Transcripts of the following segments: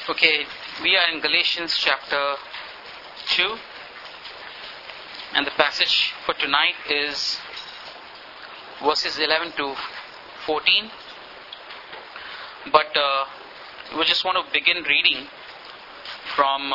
Okay, we are in Galatians chapter 2, and the passage for tonight is verses 11 to 14. But we just want to begin reading from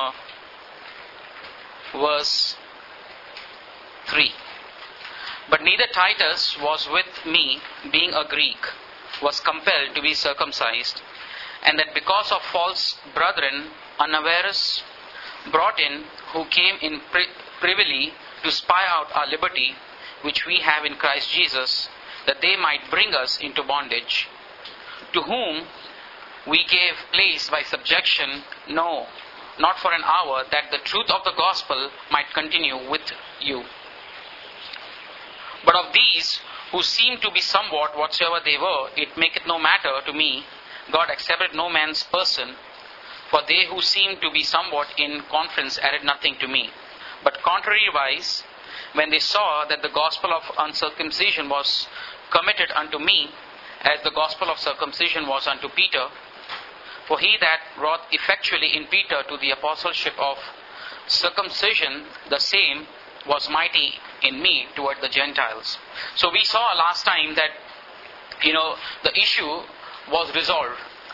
verse 3. But neither Titus was with me, being a Greek, was compelled to be circumcised, and that because of false brethren unawares brought in, who came in privily to spy out our liberty, which we have in Christ Jesus, that they might bring us into bondage, to whom we gave place by subjection, no, not for an hour, that the truth of the gospel might continue with you. But of these who seem to be somewhat whatsoever they were, it maketh no matter to me. God accepted no man's person, for they who seemed to be somewhat in conference added nothing to me. But contrariwise, when they saw that the gospel of uncircumcision was committed unto me, as the gospel of circumcision was unto Peter, for he that wrought effectually in Peter to the apostleship of circumcision, the same was mighty in me toward the Gentiles. So we saw last time that, the issue was resolved.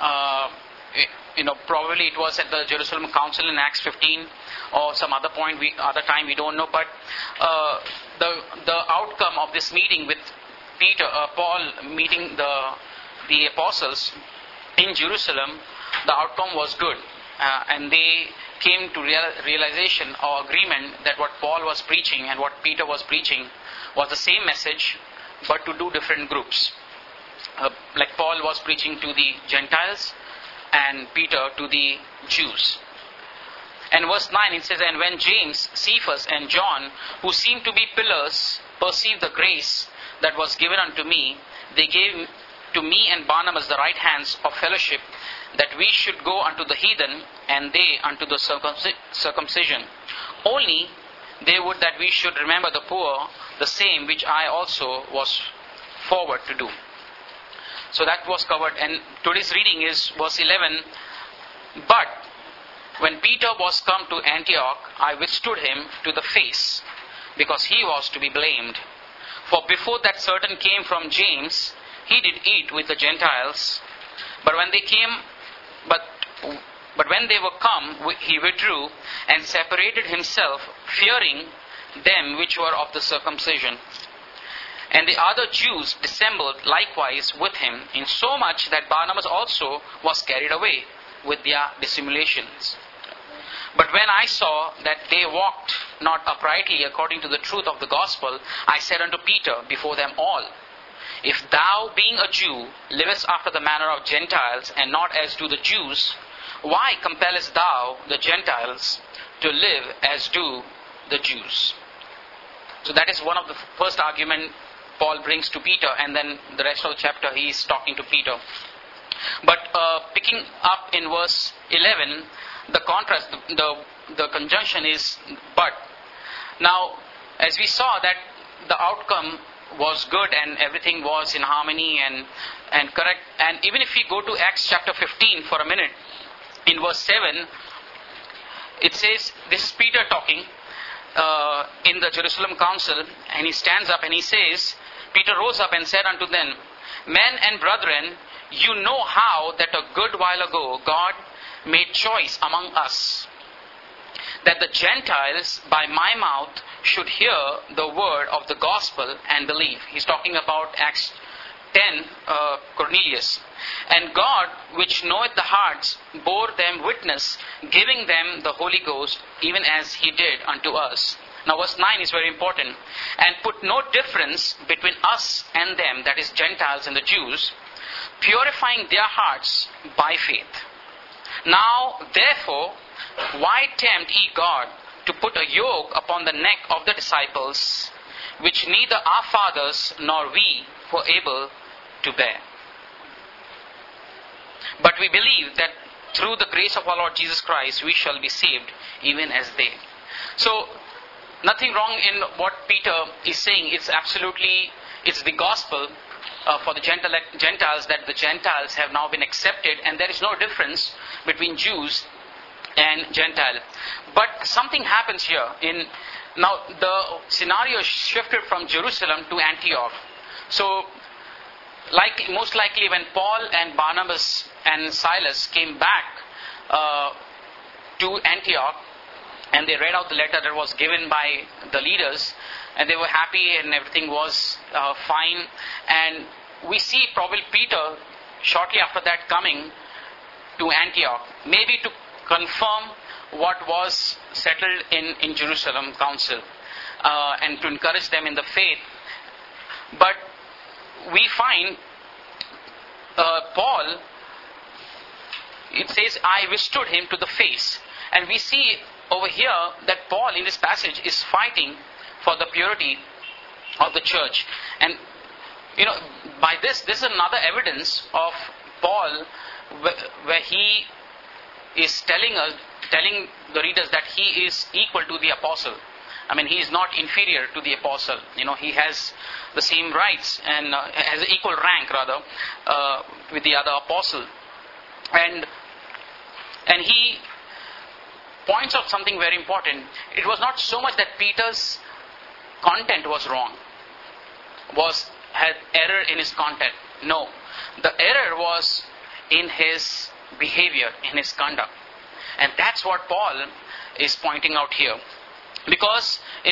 Probably it was at the Jerusalem Council in Acts 15 or some other time we don't know. But the outcome of this meeting with Paul meeting the apostles in Jerusalem, the outcome was good, and they came to realization or agreement that what Paul was preaching and what Peter was preaching was the same message, but to do different groups. Like Paul was preaching to the Gentiles and Peter to the Jews. And verse 9 it says, and when James, Cephas and John, who seemed to be pillars, perceived the grace that was given unto me, they gave to me and Barnabas the right hands of fellowship, that we should go unto the heathen, and they unto the circumcision. Only they would that we should remember the poor, the same which I also was forward to do. So that was covered, and today's reading is verse 11. But when Peter was come to Antioch, I withstood him to the face, because he was to be blamed. For before that certain came from James, he did eat with the Gentiles. But when they were come, he withdrew and separated himself, fearing them which were of the circumcision. And the other Jews dissembled likewise with him, insomuch that Barnabas also was carried away with their dissimulations. But when I saw that they walked not uprightly according to the truth of the gospel, I said unto Peter before them all, if thou, being a Jew, livest after the manner of Gentiles, and not as do the Jews, why compellest thou the Gentiles to live as do the Jews? So that is one of the first argument Paul brings to Peter, and then the rest of the chapter he is talking to Peter. But picking up in verse 11, the contrast, the conjunction is but. Now, as we saw that the outcome was good and everything was in harmony and correct. And even if we go to Acts chapter 15 for a minute, in verse 7, it says, this is Peter talking in the Jerusalem Council, and he stands up and he says, Peter rose up and said unto them, men and brethren, you know how that a good while ago God made choice among us, that the Gentiles by my mouth should hear the word of the gospel and believe. He's talking about Acts 10, Cornelius. And God, which knoweth the hearts, bore them witness, giving them the Holy Ghost, even as he did unto us. Now verse 9 is very important. And put no difference between us and them, that is Gentiles and the Jews, purifying their hearts by faith. Now therefore, why tempt ye God to put a yoke upon the neck of the disciples, which neither our fathers nor we were able to bear? But we believe that through the grace of our Lord Jesus Christ, we shall be saved, even as they. So, nothing wrong in what Peter is saying. It's the gospel. for the Gentiles, that the Gentiles have now been accepted, and there is no difference between Jews and Gentile. But something happens here. Now the scenario shifted from Jerusalem to Antioch. So, most likely when Paul and Barnabas and Silas came back to Antioch, and they read out the letter that was given by the leaders, and they were happy and everything was fine. And we see probably Peter shortly after that coming to Antioch, maybe to confirm what was settled in Jerusalem council, and to encourage them in the faith. But we find Paul, it says, I withstood him to the face. And we see over here that Paul in this passage is fighting for the purity of the church. And by this is another evidence of Paul, where he is telling the readers that he is equal to the apostle. I mean, he is not inferior to the apostle. He has the same rights and has equal rank rather with the other apostle. And he points out something very important. It was not so much that Peter's content was wrong, had error in his content. No, the error was in his behavior, in his conduct. And that's what Paul is pointing out here. Because in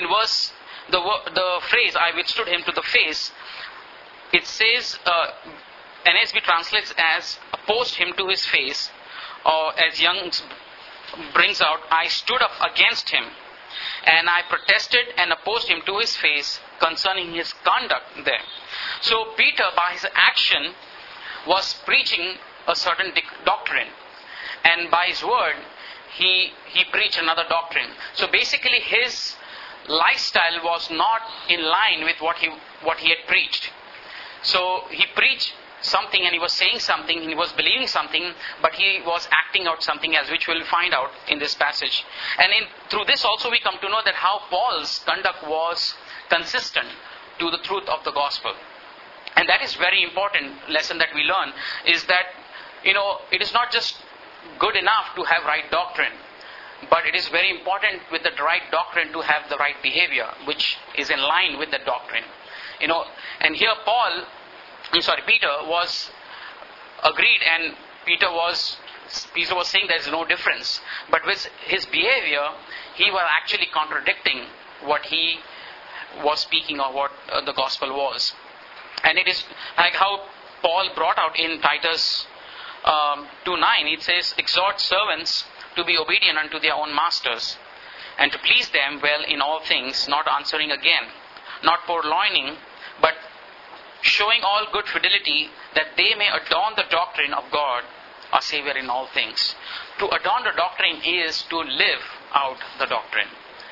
the phrase, I withstood him to the face, it says, NSB translates as opposed him to his face, or as Young's brings out, I stood up against him, and I protested and opposed him to his face concerning his conduct there. So Peter, by his action, was preaching a certain doctrine, and by his word, he preached another doctrine. So basically his lifestyle was not in line with what he had preached. So he preached something and he was saying something, he was believing something, but he was acting out something, as which we'll find out in this passage. And through this also we come to know that how Paul's conduct was consistent to the truth of the gospel. And that is very important lesson that we learn, is that it is not just good enough to have right doctrine, but it is very important with the right doctrine to have the right behavior, which is in line with the doctrine. And here Peter was agreed, and Peter was saying there is no difference. But with his behavior, he was actually contradicting what he was speaking, or what the gospel was. And it is like how Paul brought out in Titus 2:9, it says, exhort servants to be obedient unto their own masters, and to please them well in all things, not answering again, not purloining, but showing all good fidelity, that they may adorn the doctrine of God, our Savior, in all things. To adorn the doctrine is to live out the doctrine.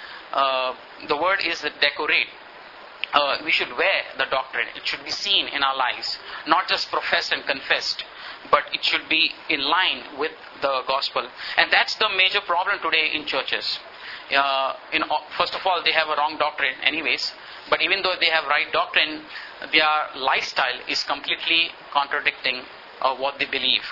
The word is decorate. We should wear the doctrine. It should be seen in our lives, not just professed and confessed, but it should be in line with the gospel. And that's the major problem today in churches. First of all, they have a wrong doctrine anyways, but even though they have right doctrine, their lifestyle is completely contradicting what they believe.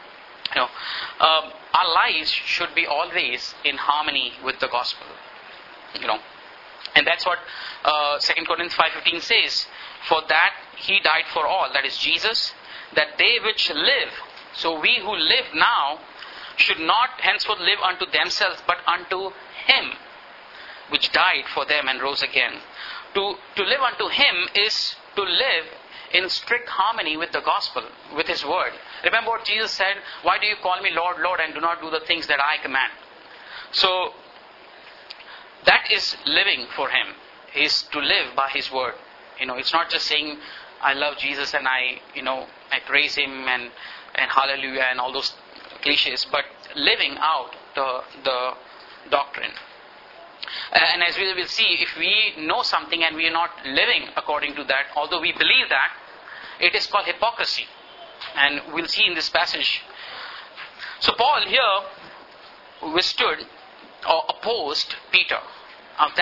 Our lives should be always in harmony with the gospel. And that's what 2 Corinthians 5:15 says. For that he died for all, that is Jesus, that they which live, so we who live now, should not henceforth live unto themselves, but unto him which died for them and rose again. To live unto him is to live in strict harmony with the gospel, with his word. Remember what Jesus said, why do you call me Lord, Lord, and do not do the things that I command? So that is living for him, is to live by his word. It's not just saying I love Jesus and I praise him and hallelujah and all those cliches, but living out the doctrine. And as we will see, if we know something and we are not living according to that, although we believe that, it is called hypocrisy. And we'll see in this passage. So Paul here withstood or opposed Peter.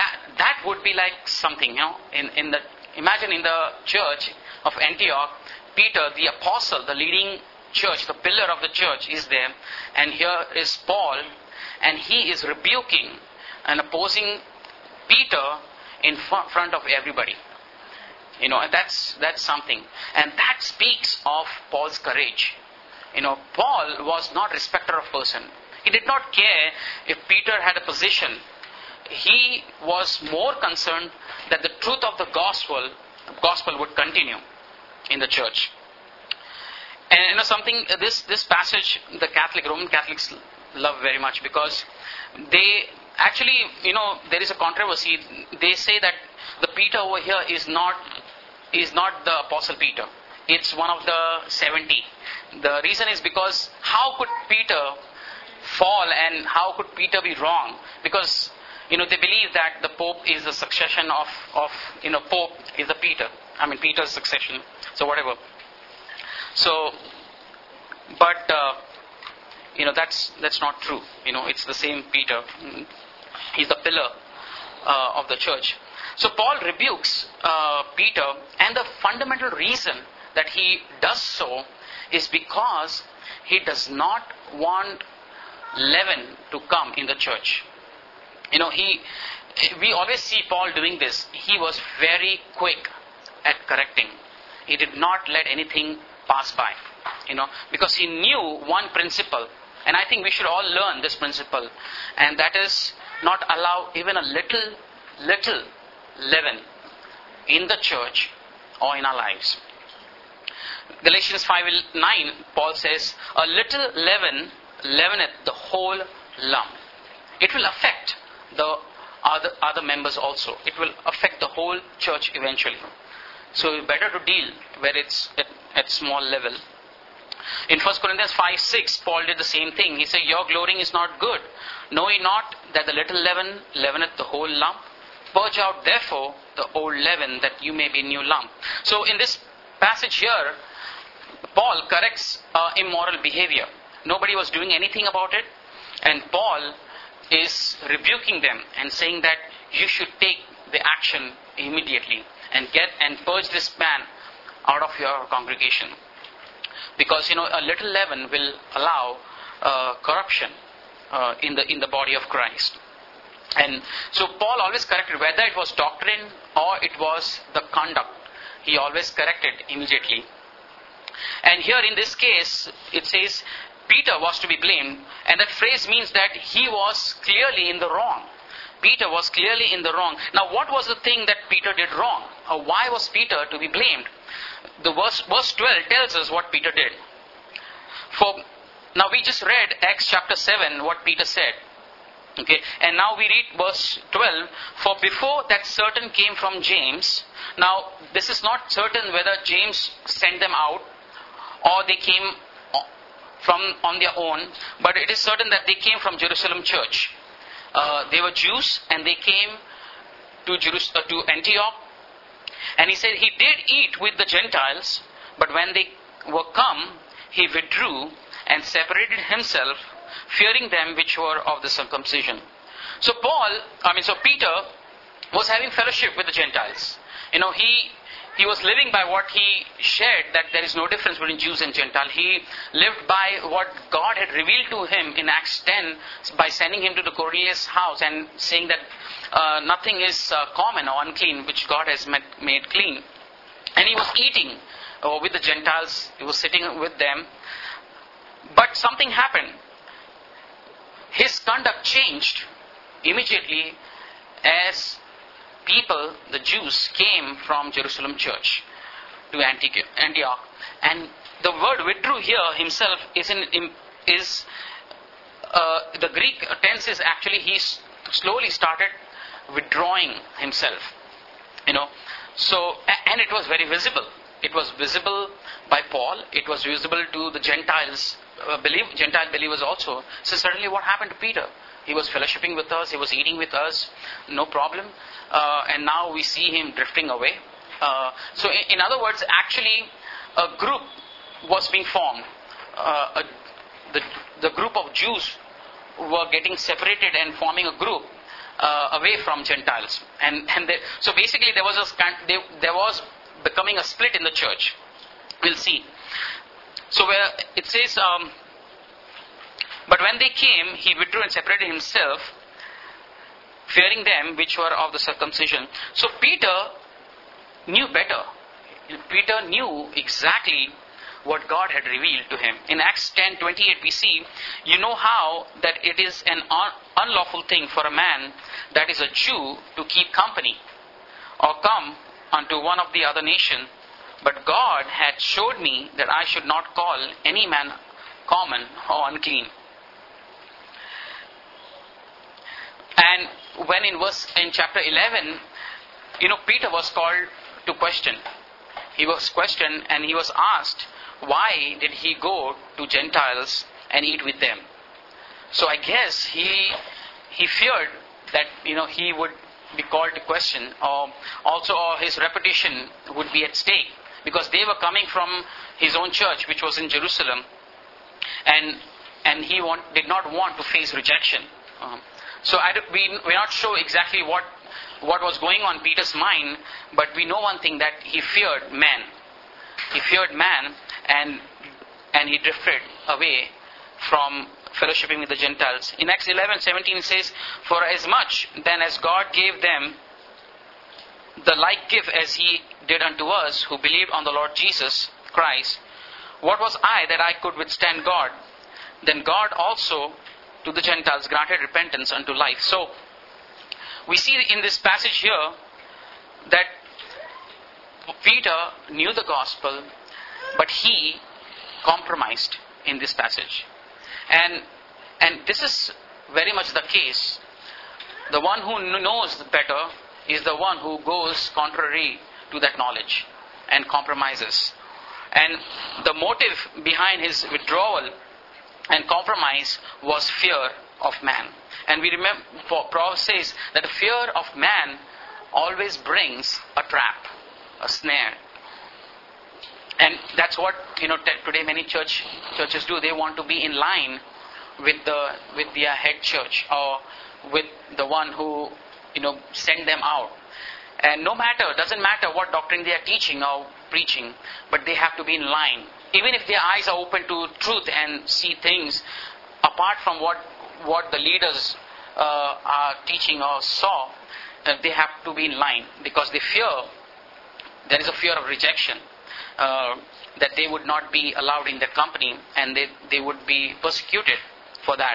That would be like something, imagine in the church of Antioch, Peter, the apostle, the leading church, the pillar of the church is there. And here is Paul, and he is rebuking and opposing Peter in front of everybody. And that's something. And that speaks of Paul's courage. Paul was not respecter of person. He did not care if Peter had a position. He was more concerned that the truth of the gospel would continue in the church. And something, this passage, the Roman Catholics love very much, because they actually, there is a controversy. They say that the Peter over here is not the Apostle Peter. It's one of the 70. The reason is because how could Peter fall and how could Peter be wrong? Because, they believe that the Pope is the succession of Pope is the Peter. Peter's succession. So whatever. So, but, that's not true. It's the same Peter. He's the pillar of the church. So Paul rebukes Peter, and the fundamental reason that he does so is because he does not want leaven to come in the church. We always see Paul doing this. He was very quick at correcting. He did not let anything pass by, because he knew one principle, and I think we should all learn this principle, and that is not allow even a little leaven in the church or in our lives. Galatians 5:9, Paul says, a little leaven leaveneth the whole lump. It will affect the other members also. It will affect the whole church eventually. So better to deal where it's at small level. In 1 Corinthians 5:6, Paul did the same thing. He said, your glorying is not good. Know ye not that the little leaven leaveneth the whole lump? Purge out therefore the old leaven, that you may be new lump. So in this passage here, Paul corrects immoral behavior. Nobody was doing anything about it, and Paul is rebuking them and saying that you should take the action immediately and purge this man out of your congregation, because a little leaven will allow corruption in the body of Christ. And so Paul always corrected, whether it was doctrine or it was the conduct. He always corrected immediately. And here in this case, it says Peter was to be blamed, and that phrase means that he was clearly in the wrong. Peter was clearly in the wrong. Now, what was the thing that Peter did wrong? Or why was Peter to be blamed? The verse 12 tells us what Peter did. Now we just read Acts chapter 7, what Peter said. Okay, and now we read verse 12. For before that certain came from James. Now, this is not certain whether James sent them out or they came from on their own, but it is certain that they came from Jerusalem church. They were Jews, and they came to Antioch. And he said he did eat with the Gentiles, but when they were come, he withdrew and separated himself, fearing them which were of the circumcision. So Peter was having fellowship with the Gentiles. He was living by what he shared, that there is no difference between Jews and Gentile. He lived by what God had revealed to him in Acts 10 by sending him to the Cornelius' house and saying that nothing is common or unclean which God has made clean. And he was eating with the Gentiles. He was sitting with them. But something happened. His conduct changed immediately as people, the Jews, came from Jerusalem church to Antioch. And the word withdrew here himself is the Greek tense is actually he slowly started withdrawing himself. So, and it was very visible. It was visible by Paul. It was visible to the Gentiles, Gentile believers also. So suddenly what happened to Peter? He was fellowshipping with us. He was eating with us. No problem. And now we see him drifting away. So in other words, actually a group was being formed. The group of Jews were getting separated and forming a group away from Gentiles. So basically there was becoming a split in the church. We'll see. So where it says, but when they came, he withdrew and separated himself, fearing them which were of the circumcision. So Peter knew better. Peter knew exactly what God had revealed to him. In Acts 10:28 we see, you know how that it is an unlawful thing for a man that is a Jew to keep company or come unto one of the other nation, but God had showed me that I should not call any man common or unclean. And when in chapter 11, Peter was called to question. He was questioned and he was asked, why did he go to Gentiles and eat with them? So I guess he feared that he would be called to question, or his reputation would be at stake, because they were coming from his own church, which was in Jerusalem, and he did not want to face rejection. So we're not sure exactly what was going on in Peter's mind, but we know one thing, that he feared man. He feared man, and he drifted away from fellowshipping with the Gentiles. In Acts 11:17 it says, for as much then as God gave them the like gift as he did unto us who believed on the Lord Jesus Christ, what was I that I could withstand God? Then God also to the Gentiles granted repentance unto life. So we see in this passage here that Peter knew the gospel, but he compromised in this passage. And this is very much the case. The one who knows better is the one who goes contrary to that knowledge and compromises. And the motive behind his withdrawal and compromise was fear of man. And we remember, Proverbs says that the fear of man always brings a trap, a snare. And that's what today many churches do. They want to be in line with their head church, or with the one who sent them out. And doesn't matter what doctrine they are teaching or preaching, but they have to be in line. Even if their eyes are open to truth and see things apart from what the leaders are teaching or saw, they have to be in line, because there is a fear of rejection, that they would not be allowed in their company, and they would be persecuted for that.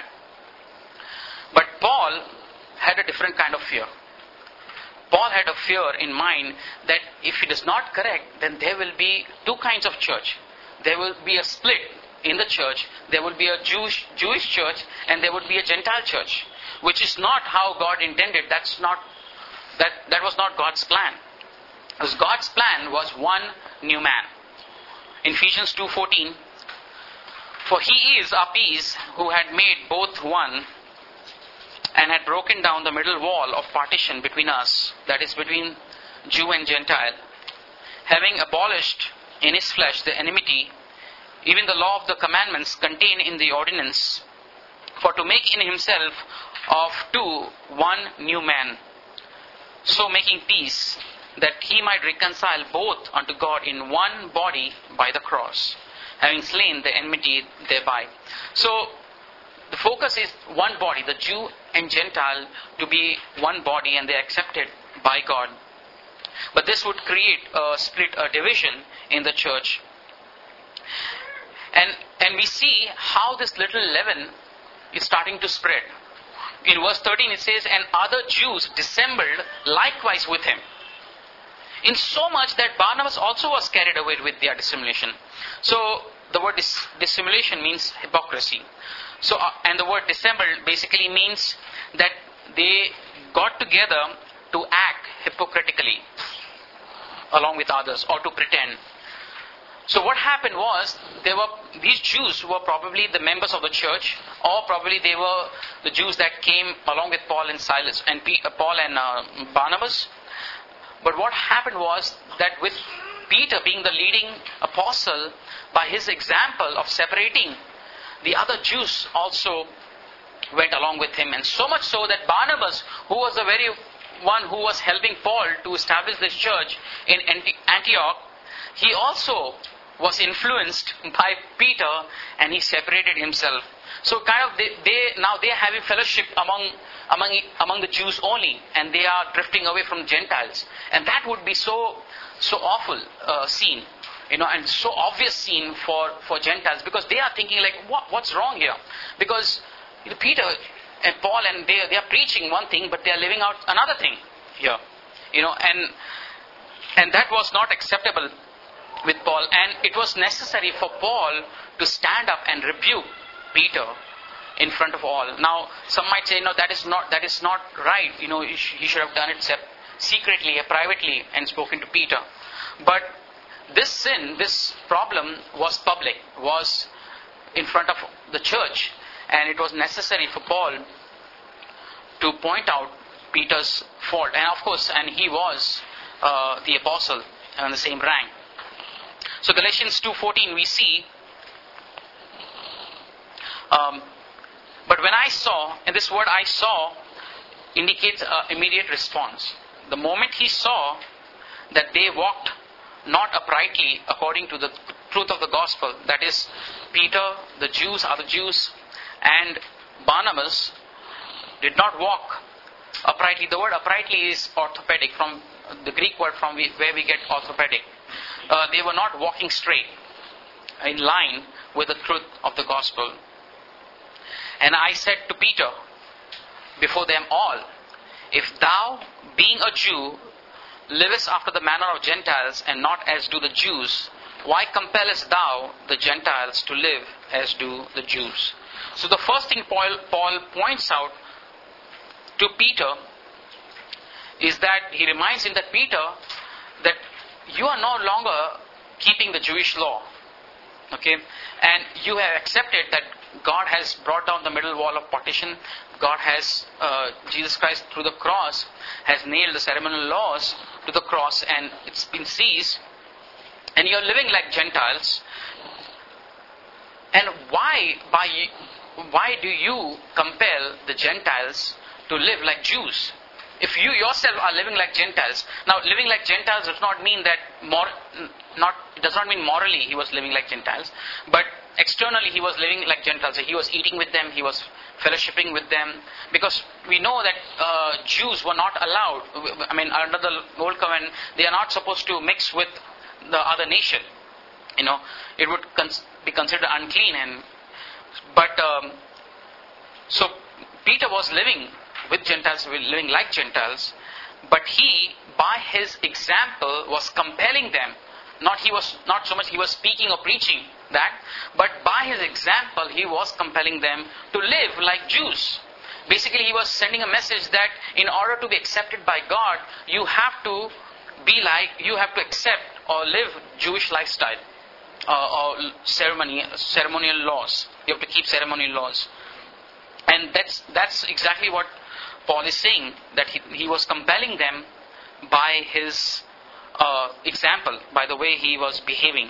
But Paul had a different kind of fear. Paul had a fear in mind that if it is not correct, then there will be two kinds of church. There will be a split in the church. There will be a Jewish church, and there would be a Gentile church, which is not how God intended. That was not God's plan. Because God's plan was one new man. In Ephesians 2:14, for he is our peace, who had made both one, and had broken down the middle wall of partition between us, that is between Jew and Gentile, having abolished in his flesh the enmity, even the law of the commandments contained in the ordinance, for to make in himself of two one new man, so making peace, that he might reconcile both unto God in one body by the cross, having slain the enmity thereby. So the focus is one body, the Jew and Gentile to be one body, and they are accepted by God. But this would create a split, a division in the church. And we see how this little leaven is starting to spread. In verse 13 it says, and other Jews dissembled likewise with him, in so much that Barnabas also was carried away with their dissimulation. So the word dissimulation means hypocrisy. So and the word dissembled basically means that they got together to act hypocritically along with others, or to pretend. So what happened was, these Jews were probably the members of the church, or probably they were the Jews that came along with Paul and Silas and Paul and Barnabas. But what happened was that with Peter being the leading apostle, by his example of separating, the other Jews also went along with him. And so much so that Barnabas, who was the very one who was helping Paul to establish this church in Antioch, he also was influenced by Peter, and he separated himself. So kind of they are having fellowship among the Jews only, and they are drifting away from Gentiles, and that would be so awful scene, and so obvious scene for Gentiles, because they are thinking like, what's wrong here? Because Peter and Paul, and they are preaching one thing, but they are living out another thing here, and that was not acceptable with Paul, and it was necessary for Paul to stand up and rebuke Peter in front of all. Now, some might say, no, that is not right. He should have done it secretly, privately, and spoken to Peter. But this sin, this problem was public, was in front of the church, and it was necessary for Paul to point out Peter's fault. And of course, he was the apostle in the same rank. So Galatians 2:14 we see, but when I saw, and this word I saw indicates immediate response. The moment he saw that they walked not uprightly according to the truth of the gospel, that is, Peter, the Jews, other Jews, and Barnabas did not walk uprightly. The word uprightly is orthopedic, from the Greek word from where we get orthopedic. They were not walking straight, in line with the truth of the gospel. And I said to Peter, before them all, if thou, being a Jew, livest after the manner of Gentiles, and not as do the Jews, why compellest thou the Gentiles to live as do the Jews? So the first thing Paul points out to Peter is that he reminds him that, Peter, that you are no longer keeping the Jewish law. Okay? And you have accepted that God has brought down the middle wall of partition. God has, Jesus Christ through the cross has nailed the ceremonial laws to the cross, and it's been seized. And you're living like Gentiles. And why do you compel the Gentiles to live like Jews? If you yourself are living like Gentiles. Now, living like Gentiles does not mean that morally he was living like Gentiles, but externally he was living like Gentiles. He was eating with them, he was fellowshipping with them, because we know that Jews were not allowed. Under the Old Covenant, they are not supposed to mix with the other nation. It would be considered unclean. So Peter was living with Gentiles, living like Gentiles, but he, by his example, was compelling them. Not so much he was speaking or preaching that, but by his example, he was compelling them to live like Jews. Basically, he was sending a message that in order to be accepted by God, you have to accept or live Jewish lifestyle, or ceremonial laws. You have to keep ceremonial laws. And that's exactly what Paul is saying, that he was compelling them by his example, by the way he was behaving.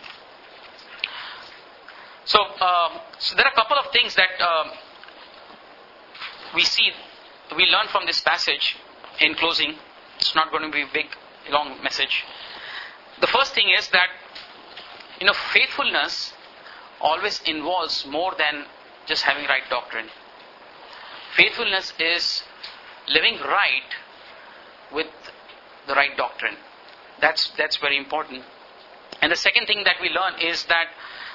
So there are a couple of things that we learn from this passage in closing. It's not going to be a big, long message. The first thing is that, faithfulness always involves more than just having right doctrine. Faithfulness is living right with the right doctrine. That's very important. And the second thing that we learn is that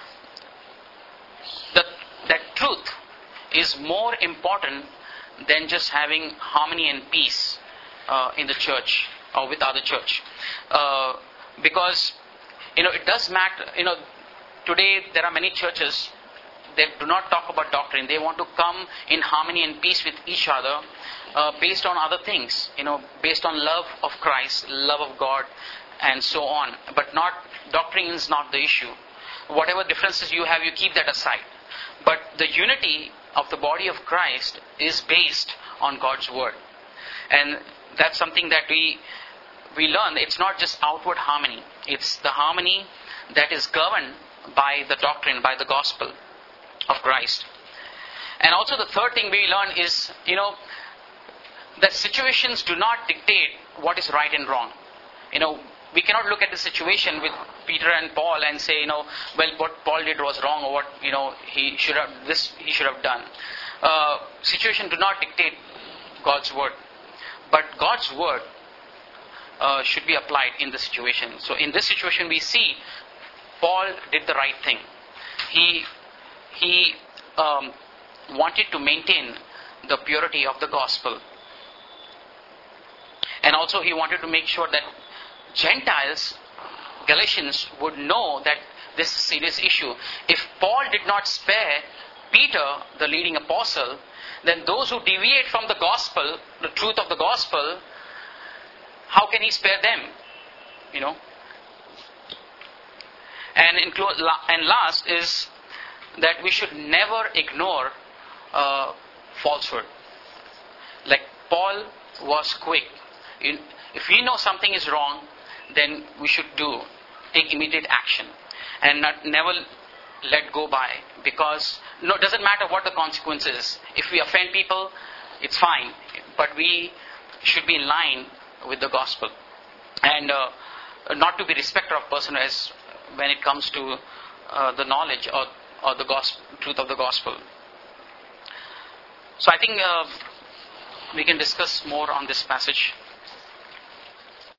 truth is more important than just having harmony and peace in the church or with other church. Because, it does matter. Today there are many churches that do not talk about doctrine. They want to come in harmony and peace with each other based on other things, based on love of Christ, love of God, and so on. But doctrine is not the issue. Whatever differences you have, you keep that aside. But the unity of the body of Christ is based on God's word. And that's something that we learn. It's not just outward harmony. It's the harmony that is governed by the doctrine, by the gospel of Christ. And also the third thing we learn is, that situations do not dictate what is right and wrong. We cannot look at the situation with Peter and Paul and say, well, what Paul did was wrong, or what, he should have done. Situation do not dictate God's word, but God's word should be applied in the situation. So in this situation, we see Paul did the right thing. He wanted to maintain the purity of the gospel, and also he wanted to make sure that Gentiles, Galatians, would know that this is a serious issue. If Paul did not spare Peter, the leading apostle, then those who deviate from the gospel, the truth of the gospel, how can he spare them? And last is that we should never ignore falsehood. Like Paul was quick. If we know something is wrong, then we should take immediate action and never let go by, because it doesn't matter what the consequence is. If we offend people, it's fine, but we should be in line with the gospel, and not to be respecter of person as when it comes to the knowledge or the truth of the gospel. So I think we can discuss more on this passage